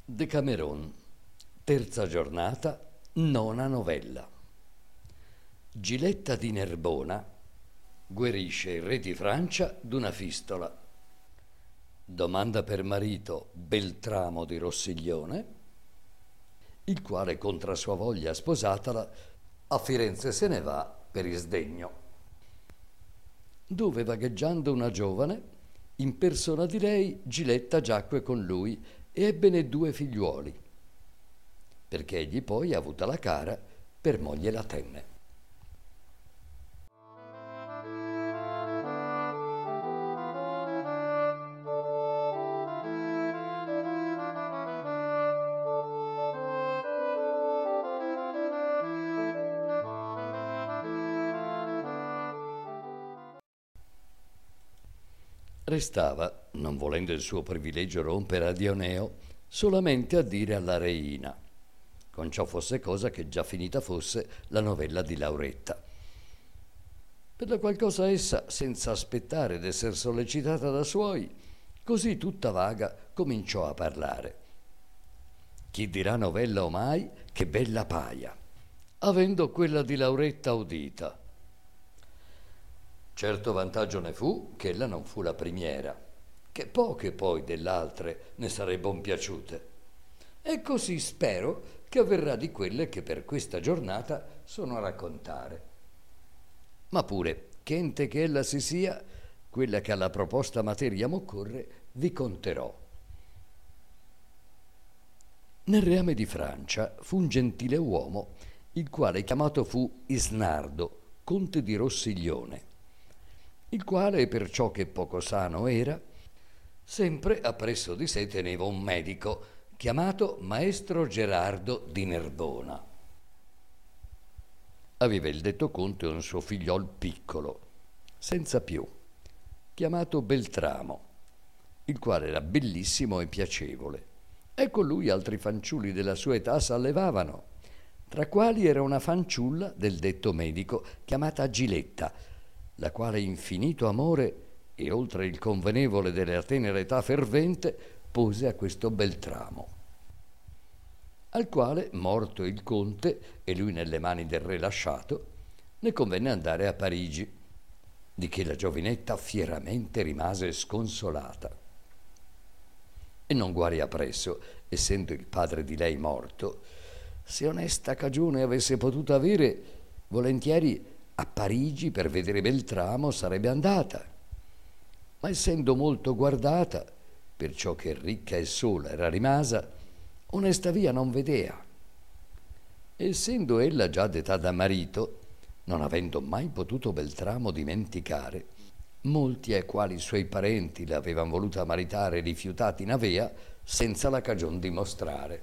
Decameron, terza giornata, nona novella. Giletta di Nerbona guarisce il re di Francia d'una fistola. Domanda per marito Beltramo di Rossiglione, il quale contra sua voglia sposatala a Firenze se ne va per isdegno, dove vagheggiando una giovane in persona di lei Giletta giacque con lui e ebbene 2 figliuoli, perché egli poi, avuta la cara, per moglie la tenne. Restava, non volendo il suo privilegio rompere a Dioneo, solamente a dire alla reina, con ciò fosse cosa che già finita fosse la novella di Lauretta. Per la qual cosa essa, senza aspettare d'esser sollecitata da suoi, così tutta vaga cominciò a parlare. Chi dirà novella omai che bella paia, avendo quella di Lauretta udita. Certo vantaggio ne fu che ella non fu la primiera, che poche poi dell'altre ne sarebbero piaciute. E così spero che avverrà di quelle che per questa giornata sono a raccontare. Ma pure, che ente che ella si sia, quella che alla proposta materia m'occorre, vi conterò. Nel reame di Francia fu un gentile uomo, il quale chiamato fu Isnardo, conte di Rossiglione, il quale, perciò che poco sano era, sempre appresso di sé teneva un medico chiamato maestro Gerardo di Nerbona. Aveva il detto conte un suo figliol piccolo, senza più, chiamato Beltramo, il quale era bellissimo e piacevole, e con lui altri fanciulli della sua età s'allevavano, tra quali era una fanciulla del detto medico chiamata Giletta, la quale infinito amore e oltre il convenevole della tenera età fervente pose a questo Beltramo, al quale, morto il conte e lui nelle mani del re lasciato, ne convenne andare a Parigi, di che la giovinetta fieramente rimase sconsolata e non guarì appresso, essendo il padre di lei morto. Se onesta cagione avesse potuto avere, volentieri a Parigi per vedere Beltramo sarebbe andata, ma essendo molto guardata, perciò che ricca e sola era rimasa, onesta via non vedea. Essendo ella già d'età da marito, non avendo mai potuto Beltramo dimenticare, molti ai quali suoi parenti l'avevano voluta maritare rifiutati n'avea, senza la cagion dimostrare.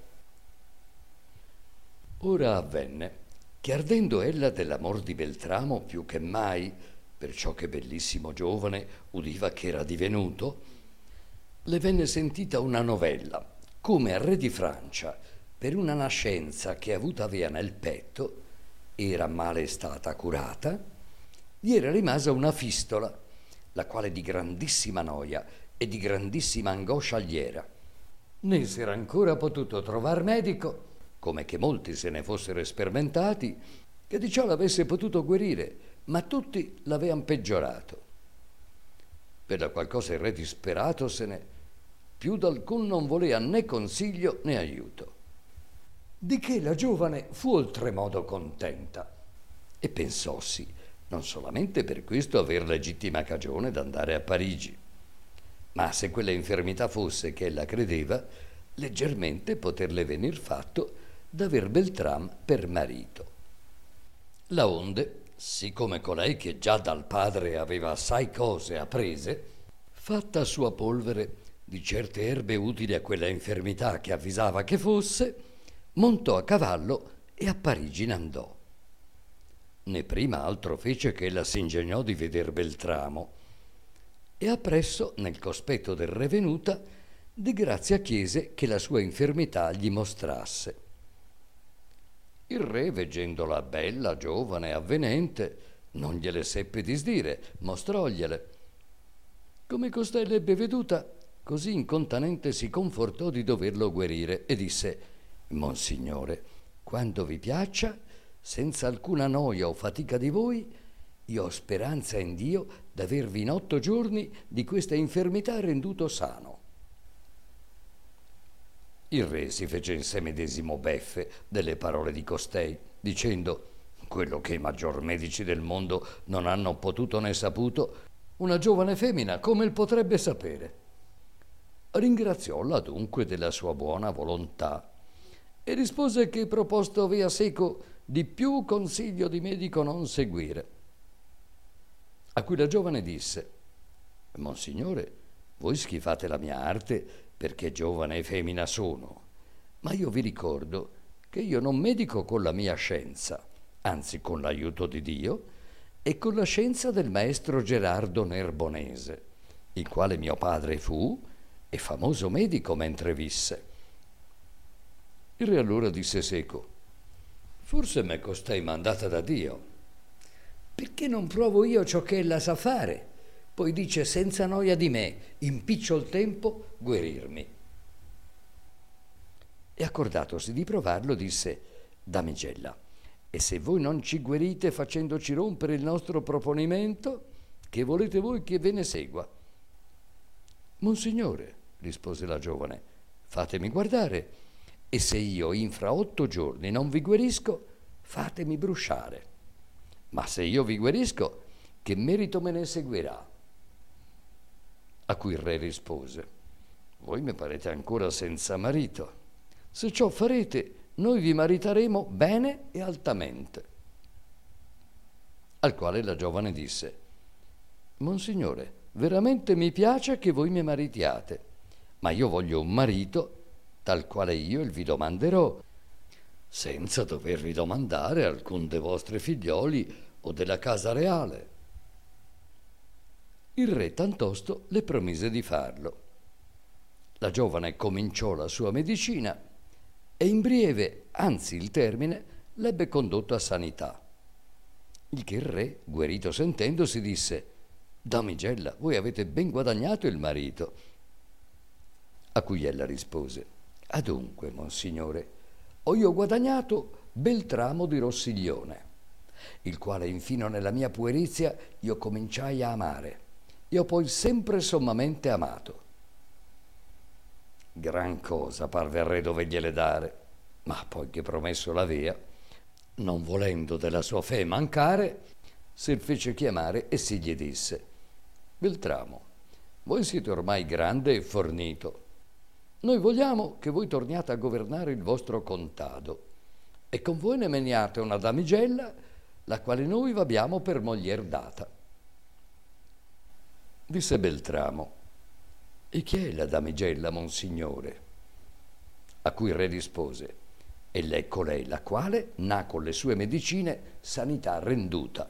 Ora avvenne che ardendo ella dell'amor di Beltramo più che mai, perciò che bellissimo giovane udiva che era divenuto, le venne sentita una novella, come al re di Francia, per una nascenza che avuta avea nel petto, era male stata curata, gli era rimasa una fistola, la quale di grandissima noia e di grandissima angoscia gli era. Né s'era ancora potuto trovar medico, come che molti se ne fossero esperimentati, che di ciò l'avesse potuto guarire, ma tutti l'avevano peggiorato. Per la qual cosa il re disperatosene, più d'alcun non volea né consiglio né aiuto. Di che la giovane fu oltremodo contenta e pensossi non solamente per questo aver legittima cagione d'andare a Parigi, ma se quella infermità fosse che ella credeva, leggermente poterle venir fatto d'aver Beltram per marito. Laonde, siccome colei che già dal padre aveva assai cose apprese, fatta sua polvere di certe erbe utili a quella infermità che avvisava che fosse, montò a cavallo e a Parigi n'andò. Né prima altro fece che ella s'ingegnò di veder Beltramo, e appresso, nel cospetto del re venuta, di grazia chiese che la sua infermità gli mostrasse. Il re, veggendola bella, giovane e avvenente, non gliele seppe disdire, mostrogliele. Come costei l'ebbe veduta, così incontanente si confortò di doverlo guarire e disse: Monsignore, quando vi piaccia, senza alcuna noia o fatica di voi, io ho speranza in Dio d'avervi in 8 giorni di questa infermità renduto sano. Il re si fece in sé medesimo beffe delle parole di costei, dicendo: quello che i maggior medici del mondo non hanno potuto né saputo, una giovane femmina come il potrebbe sapere? Ringraziolla dunque della sua buona volontà e rispose che proposto avea seco di più consiglio di medico non seguire. A cui la giovane disse: Monsignore, voi schifate la mia arte perché giovane e femmina sono, ma io vi ricordo che io non medico con la mia scienza, anzi con l'aiuto di Dio e con la scienza del maestro Gerardo Nerbonese, il quale mio padre fu e famoso medico mentre visse. Il re allora disse seco: forse m'è costei mandata da Dio, perché non provo io ciò che ella sa fare? Poi dice senza noia di me, in picciol tempo, guarirmi. E accordatosi di provarlo, disse: Damigella, e se voi non ci guarite facendoci rompere il nostro proponimento, che volete voi che ve ne segua? Monsignore, rispose la giovane, fatemi guardare, e se io infra 8 giorni non vi guarisco, fatemi bruciare. Ma se io vi guarisco, che merito me ne seguirà? A cui il re rispose: voi mi parete ancora senza marito. Se ciò farete, noi vi maritaremo bene e altamente. Al quale la giovane disse: Monsignore, veramente mi piace che voi mi maritiate, ma io voglio un marito tal quale io il vi domanderò, senza dovervi domandare alcun dei vostri figlioli o della casa reale. Il re tantosto le promise di farlo. La giovane cominciò la sua medicina e in breve, anzi il termine, l'ebbe condotto a sanità. Il che il re, guarito sentendosi, disse: Damigella, voi avete ben guadagnato il marito. A cui ella rispose: adunque, monsignore, ho io guadagnato Beltramo di Rossiglione, il quale infino nella mia puerizia io cominciai a amare e ho poi sempre sommamente amato. Gran cosa parve al re dovergliele dare, ma poi che promesso l'avea, non volendo della sua fe mancare, se il fece chiamare e si gli disse: Beltramo, voi siete ormai grande e fornito. Noi vogliamo che voi torniate a governare il vostro contado e con voi ne meniate una damigella, la quale noi v'abbiamo per moglier data. Disse Beltramo: e chi è la damigella, monsignore? A cui il re rispose: ella è colei la quale n'ha con le sue medicine sanità renduta.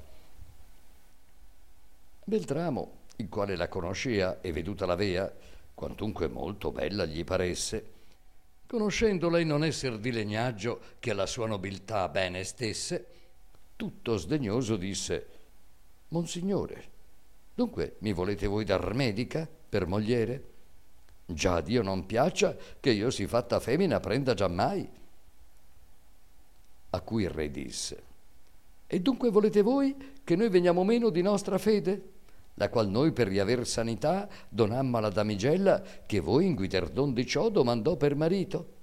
Beltramo, il quale la conoscea e veduta l'avea, quantunque molto bella gli paresse, conoscendola in non esser di legnaggio che alla sua nobiltà bene stesse, tutto sdegnoso disse: Monsignore, dunque mi volete voi dar medica per mogliere? Già a Dio non piaccia che io si fatta femmina prenda giammai. A cui il re disse: e dunque volete voi che noi veniamo meno di nostra fede, la qual noi per riaver sanità donammo alla damigella che voi in guiderdon di ciò domandò per marito?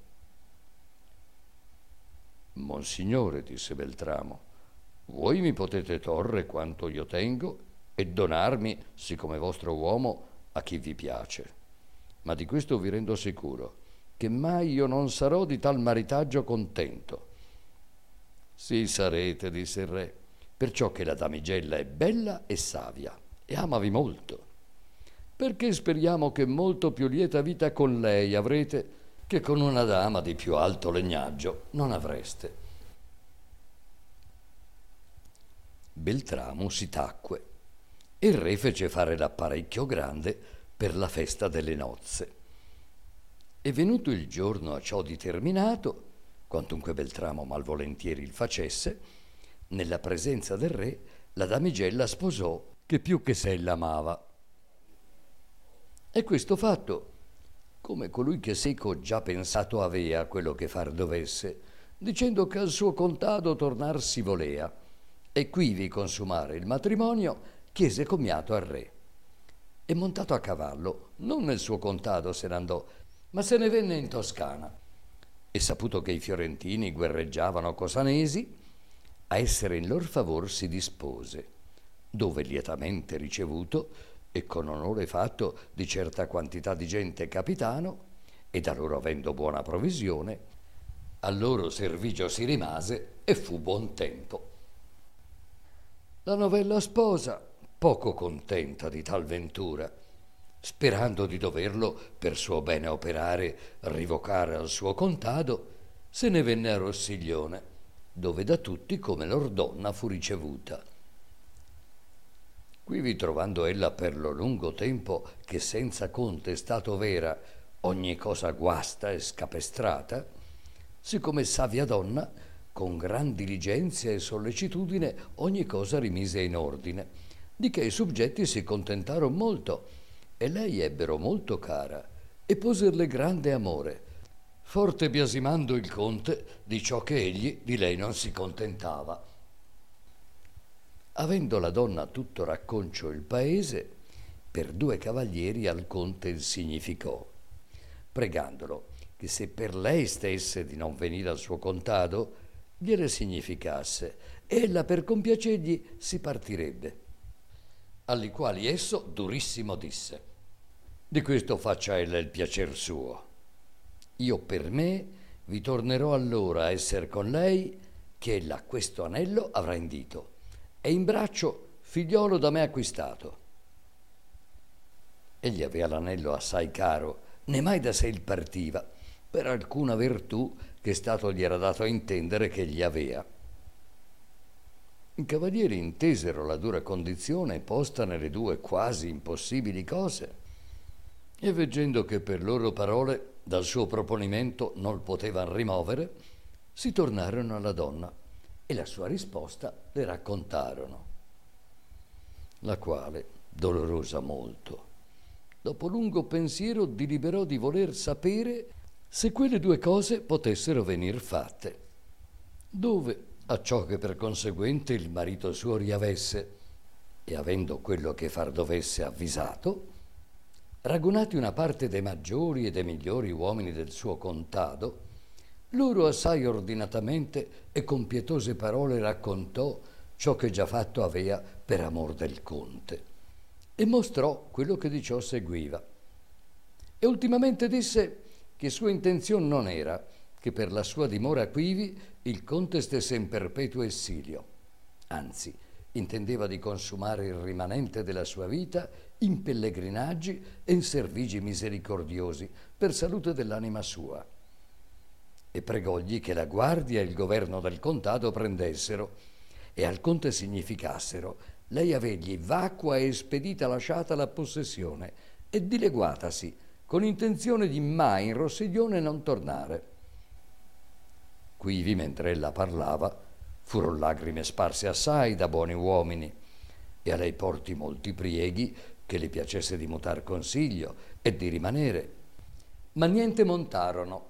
Monsignore, disse Beltramo, voi mi potete torre quanto io tengo e donarmi, siccome vostro uomo, a chi vi piace. Ma di questo vi rendo sicuro, che mai io non sarò di tal maritaggio contento. Sì sarete, disse il re, perciò che la damigella è bella e savia e amavi molto, perché speriamo che molto più lieta vita con lei avrete che con una dama di più alto legnaggio non avreste. Beltramo si tacque e il re fece fare l'apparecchio grande per la festa delle nozze. E venuto il giorno a ciò determinato, quantunque Beltramo malvolentieri il facesse, nella presenza del re la damigella sposò che più che sé l'amava. E questo fatto come colui che seco già pensato avea quello che far dovesse, dicendo che al suo contado tornar si volea, e quivi consumare il matrimonio, chiese commiato al re. E montato a cavallo, non nel suo contado se n'andò, ma se ne venne in Toscana. E saputo che i fiorentini guerreggiavano cosanesi, a essere in lor favor si dispose, dove lietamente ricevuto e con onore fatto di certa quantità di gente capitano, e da loro avendo buona provisione, al loro servigio si rimase e fu buon tempo. La novella sposa, poco contenta di tal ventura, sperando di doverlo per suo bene operare rivocare al suo contado, se ne venne a Rossiglione, dove da tutti come lor donna fu ricevuta. Quivi trovando ella per lo lungo tempo che senza conte è stato vera ogni cosa guasta e scapestrata, siccome savia donna con gran diligenzia e sollecitudine ogni cosa rimise in ordine, di che i suggetti si contentarono molto e lei ebbero molto cara e poserle grande amore, forte biasimando il conte di ciò che egli di lei non si contentava. Avendo la donna tutto racconcio il paese, per 2 cavalieri al conte il significò, pregandolo che se per lei stesse di non venire al suo contado, gliele significasse, e ella per compiacergli si partirebbe. Alli quali esso durissimo disse: di questo faccia ella il piacer suo. Io per me vi tornerò allora a esser con lei, che ella questo anello avrà in dito e in braccio figliolo da me acquistato. Egli aveva l'anello assai caro, né mai da sé il partiva, per alcuna virtù che stato gli era dato a intendere che gli avea. I cavalieri intesero la dura condizione posta nelle 2 quasi impossibili cose, e veggendo che per loro parole dal suo proponimento non potevan rimovere, si tornarono alla donna e la sua risposta le raccontarono, la quale, dolorosa molto, dopo lungo pensiero deliberò di voler sapere se quelle 2 cose potessero venir fatte, dove, acciò che per conseguente il marito suo riavesse, e avendo quello che far dovesse avvisato, ragunati una parte dei maggiori e dei migliori uomini del suo contado, loro assai ordinatamente e con pietose parole raccontò ciò che già fatto avea per amor del conte, e mostrò quello che di ciò seguiva. E ultimamente disse che sua intenzione non era che per la sua dimora quivi il conte stesse in perpetuo essilio, anzi intendeva di consumare il rimanente della sua vita in pellegrinaggi e in servigi misericordiosi per salute dell'anima sua, e pregògli che la guardia e il governo del contado prendessero e al conte significassero lei avegli vacua e spedita lasciata la possessione e dileguatasi con intenzione di mai in Rossiglione non tornare. Quivi, mentre ella parlava, furono lagrime sparse assai da buoni uomini, e a lei porti molti prieghi che le piacesse di mutar consiglio e di rimanere, ma niente montarono.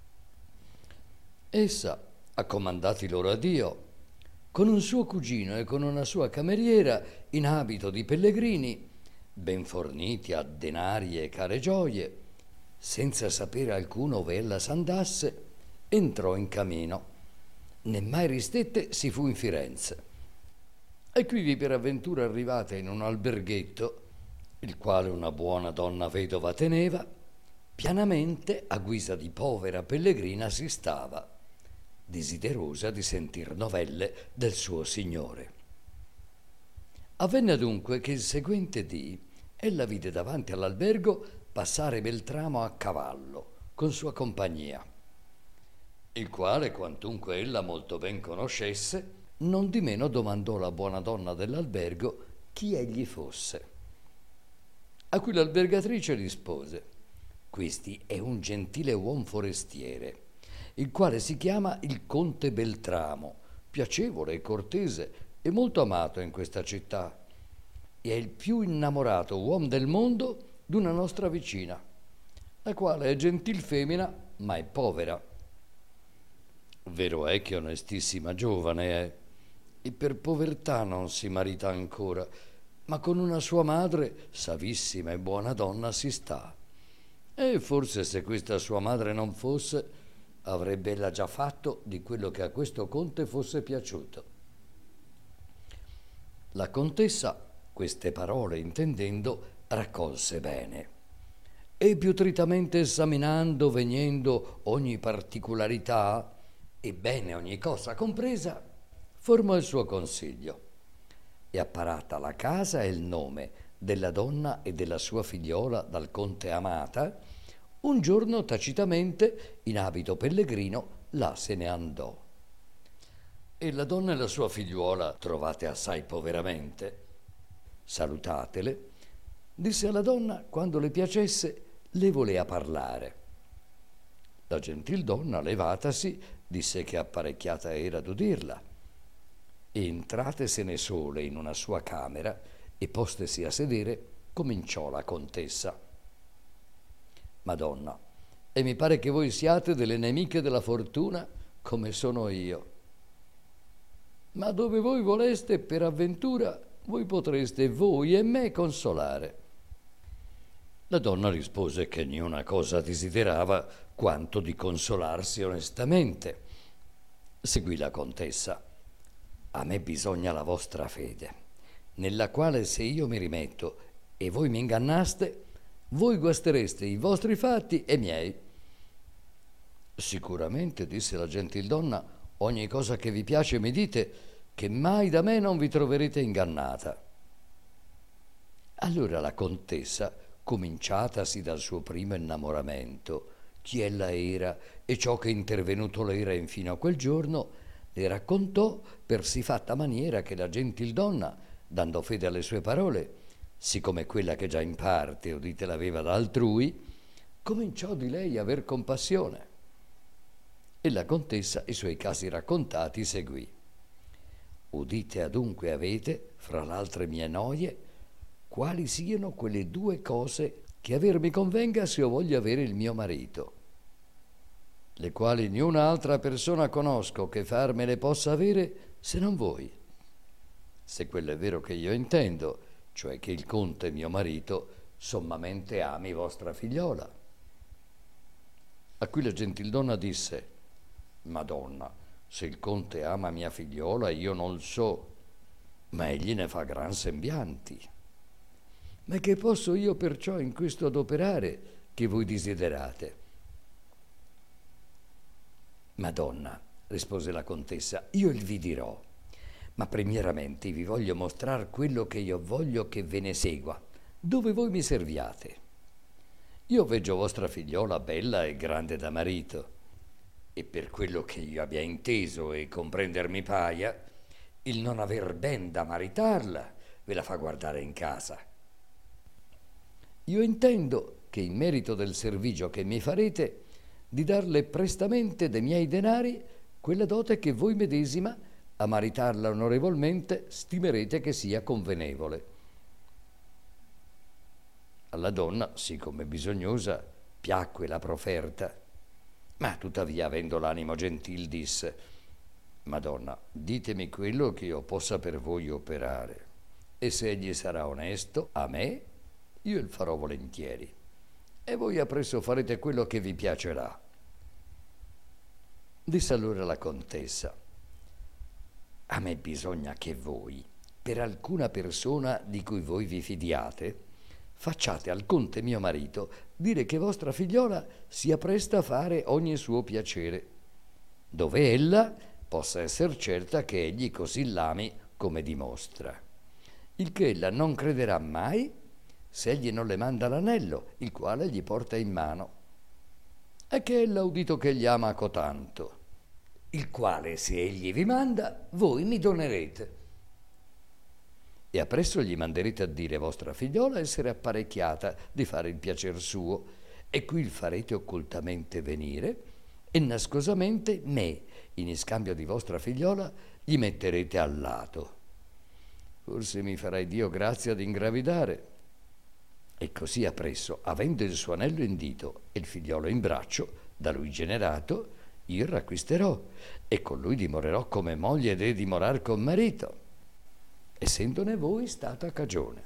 Essa, accomandati loro a Dio, con un suo cugino e con una sua cameriera in abito di pellegrini, ben forniti a denari e care gioie, senza sapere alcuno ove ella s'andasse, entrò in camino, né mai ristette si fu in Firenze. E quivi per avventura arrivata in un alberghetto, il quale una buona donna vedova teneva, pianamente a guisa di povera pellegrina si stava, desiderosa di sentir novelle del suo signore. Avvenne adunque che il seguente dì ella vide davanti all'albergo passare Beltramo a cavallo con sua compagnia, il quale, quantunque ella molto ben conoscesse, non di meno domandò la buona donna dell'albergo chi egli fosse. A cui l'albergatrice rispose: questi è un gentile uom forestiere, il quale si chiama il conte Beltramo, piacevole e cortese e molto amato in questa città, e è il più innamorato uom del mondo d'una nostra vicina, la quale è gentil femmina, ma è povera. Vero è che onestissima giovane è, e per povertà non si marita ancora, ma con una sua madre, savissima e buona donna, si sta. E forse se questa sua madre non fosse, avrebbe ella già fatto di quello che a questo conte fosse piaciuto. La contessa, queste parole intendendo, raccolse bene e più tritamente esaminando, vegnendo ogni particolarità e bene ogni cosa compresa, formò il suo consiglio e apparata la casa e il nome della donna e della sua figliola dal conte amata, un giorno tacitamente in abito pellegrino là se ne andò. E la donna e la sua figliuola, trovate assai poveramente, salutatele, disse alla donna quando le piacesse le volea parlare. La gentil donna, levatasi, disse che apparecchiata era d'udirla, e entratesene sole in una sua camera e postesi a sedere, cominciò la contessa. Madonna, e mi pare che voi siate delle nemiche della fortuna come sono io. Ma dove voi voleste per avventura, voi potreste voi e me consolare. La donna rispose che niuna cosa desiderava quanto di consolarsi onestamente. Seguì la contessa. A me bisogna la vostra fede, nella quale se io mi rimetto e voi mi ingannaste, voi guastereste i vostri fatti e miei. Sicuramente, disse la gentildonna, ogni cosa che vi piace mi dite, che mai da me non vi troverete ingannata. Allora la contessa, cominciatasi dal suo primo innamoramento, chi ella era e ciò che intervenuto le era infino a quel giorno, le raccontò per sì fatta maniera che la gentildonna, dando fede alle sue parole, siccome quella che già in parte udite l'aveva da altrui, cominciò di lei aver compassione. E la contessa i suoi casi raccontati seguì. Udite adunque avete, fra l'altre mie noie, quali siano quelle due cose che aver mi convenga se io voglio avere il mio marito, le quali niuna altra persona conosco che farmele possa avere se non voi. Se quello è vero che io intendo, cioè che il conte mio marito sommamente ami vostra figliola. A cui la gentildonna disse: Madonna, se il conte ama mia figliola io non so, ma egli ne fa gran sembianti. Ma che posso io perciò in questo adoperare che voi desiderate? Madonna, rispose la contessa, io il vi dirò, ma primieramente vi voglio mostrar quello che io voglio che ve ne segua, dove voi mi serviate. Io veggio vostra figliola bella e grande da marito, e per quello che io abbia inteso e comprendermi paia, il non aver ben da maritarla ve la fa guardare in casa. Io intendo che in merito del servigio che mi farete, di darle prestamente de miei denari quella dote che voi medesima, a maritarla onorevolmente, stimerete che sia convenevole. Alla donna, siccome bisognosa, piacque la proferta, ma tuttavia, avendo l'animo gentil, disse: Madonna, ditemi quello che io possa per voi operare, e se egli sarà onesto a me, io il farò volentieri, e voi appresso farete quello che vi piacerà. Disse allora la contessa: a me bisogna che voi, per alcuna persona di cui voi vi fidiate, facciate al conte mio marito dire che vostra figliola sia presta a fare ogni suo piacere, dove ella possa esser certa che egli così l'ami come dimostra, il che ella non crederà mai se egli non le manda l'anello, il quale gli porta in mano, e che ella ha udito che gli ama cotanto, il quale se egli vi manda, voi mi donerete. E appresso gli manderete a dire vostra figliola essere apparecchiata di fare il piacer suo, e qui il farete occultamente venire, e nascosamente me, in iscambio di vostra figliola, gli metterete al lato. Forse mi farai Dio grazia di ingravidare, E così appresso, avendo il suo anello in dito e il figliolo in braccio, da lui generato, io il racquisterò e con lui dimorerò come moglie ed dimorar con marito, essendone voi stata cagione.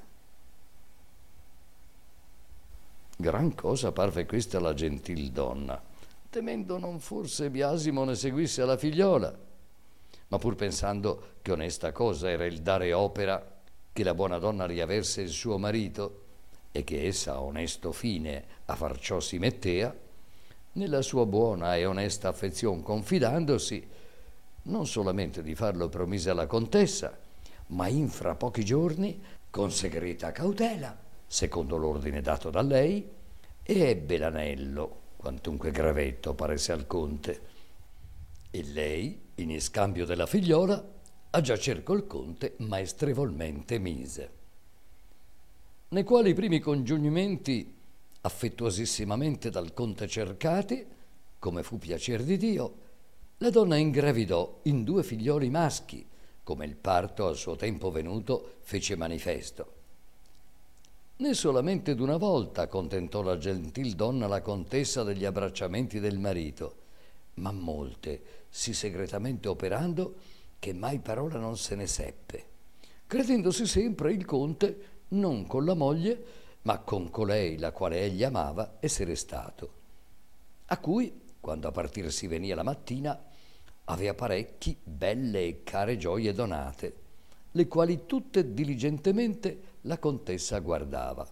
Gran cosa parve questa alla gentil donna, temendo non forse Biasimo ne seguisse la figliola, ma pur pensando che onesta cosa era il dare opera che la buona donna riaverse il suo marito, e che essa a onesto fine a far ciò si mettea, nella sua buona e onesta affezion confidandosi, non solamente di farlo promise alla contessa, ma infra pochi giorni, con segreta cautela, secondo l'ordine dato da lei, e ebbe l'anello, quantunque gravetto paresse al conte. E lei, in iscambio della figliola, a giacer col conte maestrevolmente mise. Nei quali i primi congiungimenti, affettuosissimamente dal conte cercati, come fu piacer di Dio, la donna ingravidò in 2 figlioli maschi, come il parto al suo tempo venuto fece manifesto. Né solamente d'una volta contentò la gentil donna la contessa degli abbracciamenti del marito, ma molte, sì segretamente operando, che mai parola non se ne seppe, credendosi sempre il conte non con la moglie, ma con colei la quale egli amava essere stato, a cui, quando a partir si venia la mattina, avea parecchi belle e care gioie donate, le quali tutte diligentemente la contessa guardava.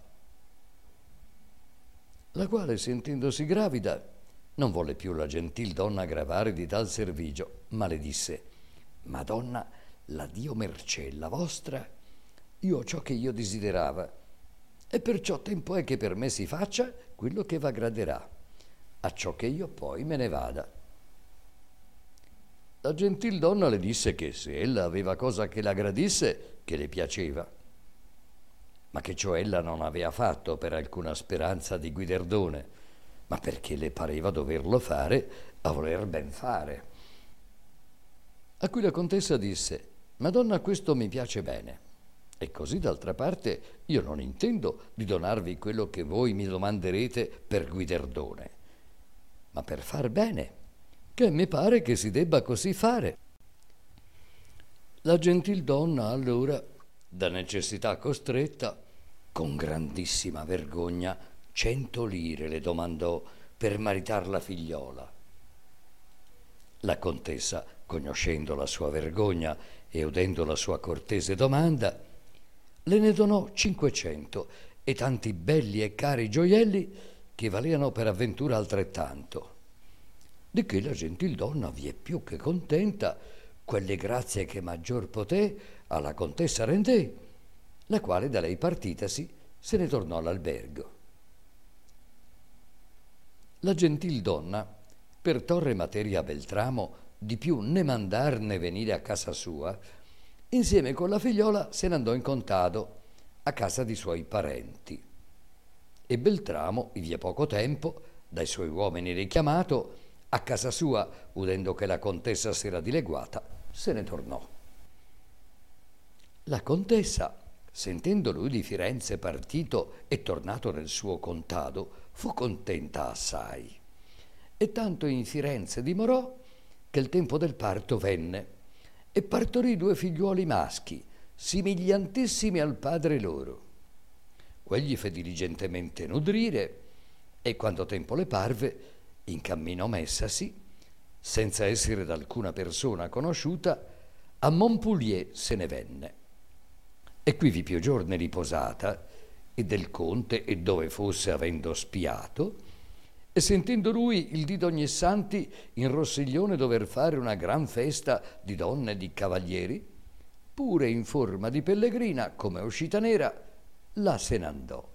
La quale, sentendosi gravida, non volle più la gentil donna gravare di tal servigio, ma le disse: Madonna, la Dio mercè la vostra, io ho ciò che io desiderava, e perciò tempo è che per me si faccia quello che v'aggraderà, a ciò che io poi me ne vada. La gentil donna le disse che se ella aveva cosa che la gradisse, che le piaceva, ma che ciò ella non avea fatto per alcuna speranza di guiderdone, ma perché le pareva doverlo fare a voler ben fare. A cui la contessa disse: Madonna, questo mi piace bene, e così d'altra parte io non intendo di donarvi quello che voi mi domanderete per guiderdone, ma per far bene, che mi pare che si debba così fare. La gentil donna allora, da necessità costretta, con grandissima vergogna 100 lire le domandò per maritar la figliola. La contessa, conoscendo la sua vergogna e udendo la sua cortese domanda, le ne donò 500 e tanti belli e cari gioielli che valeano per avventura altrettanto. Di che la gentil donna vi è più che contenta, quelle grazie che maggior poté alla contessa rendè, la quale da lei partitasi se ne tornò all'albergo. La gentil donna, per torre materia a Beltramo, di più né mandar né venire a casa sua, insieme con la figliola se ne andò in contado a casa di suoi parenti. E Beltramo, ivi a poco tempo, dai suoi uomini richiamato, a casa sua, udendo che la contessa s'era dileguata, se ne tornò. La contessa, sentendo lui di Firenze partito e tornato nel suo contado, fu contenta assai. E tanto in Firenze dimorò che il tempo del parto venne e partorì 2 figliuoli maschi, simigliantissimi al padre loro. Quegli fe diligentemente nudrire e, quando tempo le parve, in cammino messasi, senza essere d'alcuna persona conosciuta, a Montpoulier se ne venne. E quivi più giorni riposata, e del conte e dove fosse avendo spiato, e sentendo lui il dì d'ogni santi in Rossiglione dover fare una gran festa di donne e di cavalieri, pure in forma di pellegrina, come uscita nera, là se n'andò.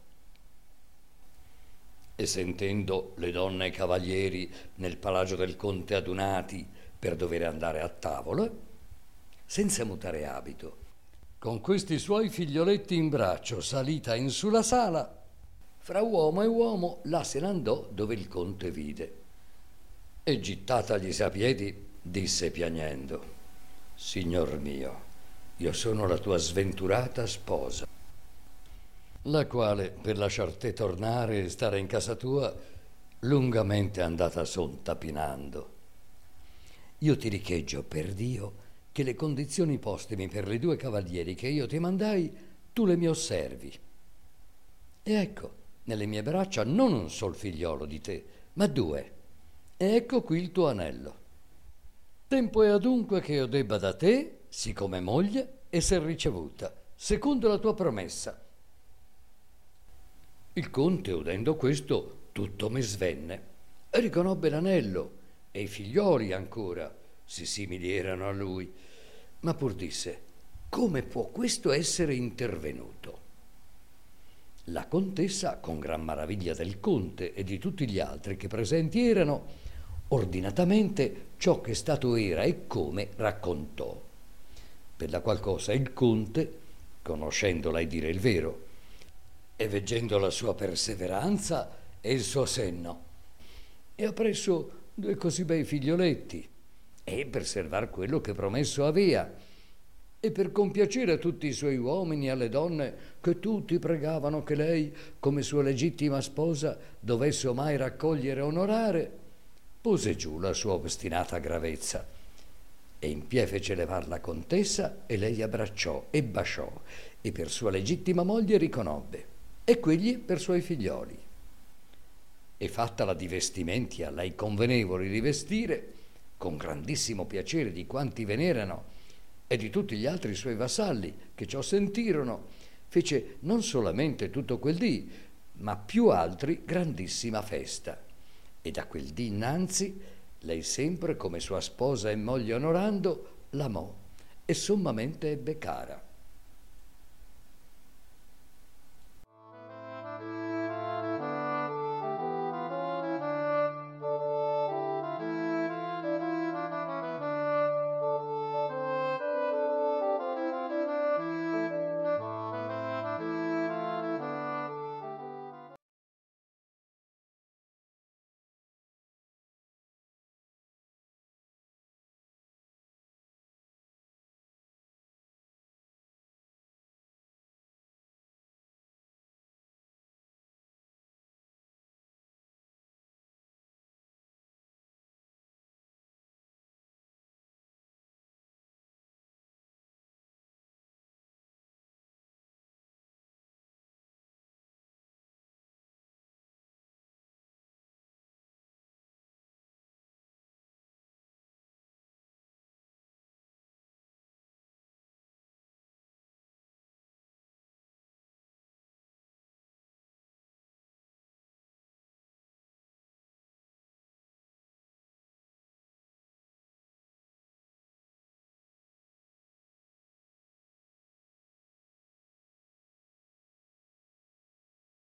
E sentendo le donne e i cavalieri nel palagio del conte adunati per dover andare a tavola, senza mutare abito, con questi suoi figlioletti in braccio, salita in su la sala, fra uomo e uomo là se n'andò dove il conte vide. E gittataglisi a piedi, disse piagnendo: Signor mio, io sono la tua sventurata sposa. la quale, per lasciar te tornare e stare in casa tua, lungamente è andata sontapinando. Io ti richeggio per Dio che le condizioni postemi per le 2 cavalieri che io ti mandai, tu le mi osservi. E ecco, nelle mie braccia non un sol figliolo di te, ma 2. E ecco qui il tuo anello. Tempo è adunque che io debba da te, siccome moglie, esser ricevuta, secondo la tua promessa. Il conte, udendo questo, tutto me svenne e riconobbe l'anello e i figlioli ancora, si simili erano a lui, ma pur disse: come può questo essere intervenuto? La contessa, con gran maraviglia del conte e di tutti gli altri che presenti erano, ordinatamente ciò che stato era e come raccontò, per la qual cosa il conte, conoscendola e dire il vero, e veggendo la sua perseveranza e il suo senno, e ha preso 2 così bei figlioletti, e per servar quello che promesso avea, e per compiacere a tutti i suoi uomini e alle donne che tutti pregavano che lei, come sua legittima sposa, dovesse omai raccogliere e onorare, pose giù la sua ostinata gravezza e in pie fece levar la contessa e lei abbracciò e basciò e per sua legittima moglie riconobbe e quegli per suoi figlioli. E fattala di vestimenti a lei convenevoli rivestire, con grandissimo piacere di quanti ve n'erano e di tutti gli altri suoi vassalli che ciò sentirono, fece non solamente tutto quel dì, ma più altri grandissima festa. E da quel dì innanzi lei sempre come sua sposa e moglie onorando l'amò e sommamente ebbe cara.